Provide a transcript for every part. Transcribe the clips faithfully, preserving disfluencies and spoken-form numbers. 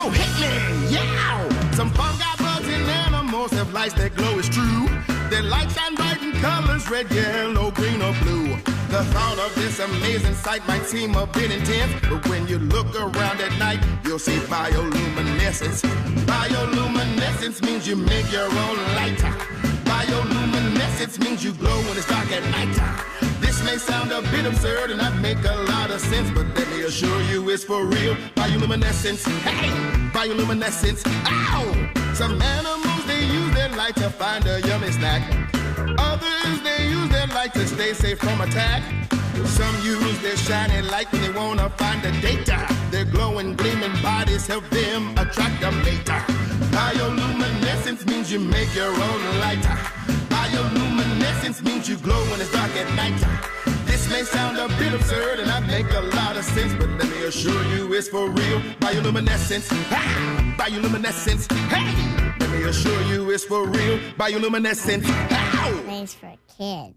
Oh, hit me, yeah! Some fungi bugs and animals have lights that glow, it's true. Their lights shine bright in colors, red, yellow, green, or blue. The thought of this amazing sight might seem a bit intense, but when you look around at night, you'll see bioluminescence. Bioluminescence means you make your own light. Bioluminescence means you glow when it's dark at night. This may sound a bit absurd and not make a lot of sense, but let me assure you it's for real. Bioluminescence, hey, bioluminescence, ow! Some animals, they use their light to find a yummy snack. Others, they use their light to stay safe from attack. Some use their shiny light when they wanna find the data. Their glowing, gleaming bodies help them attract a mate. Bioluminescence means you make your own light. Bioluminescence means you glow when it's dark at night. This may sound a bit absurd and not make a lot of sense, but let me assure you it's for real. Bioluminescence, ah, bioluminescence, hey! Let me assure you it's for real. Bioluminescence, ow! Names for kids.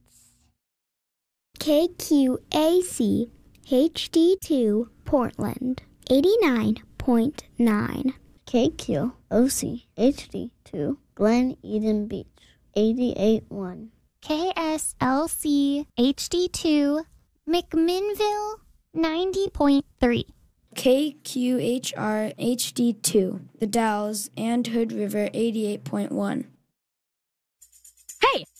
K Q A C H D two Portland eighty-nine point nine. K Q O C H D two Glen Eden Beach eighty-eight point one. K S L C H D two McMinnville ninety point three. K Q H R H D two The Dalles and Hood River eighty-eight point one. Hey,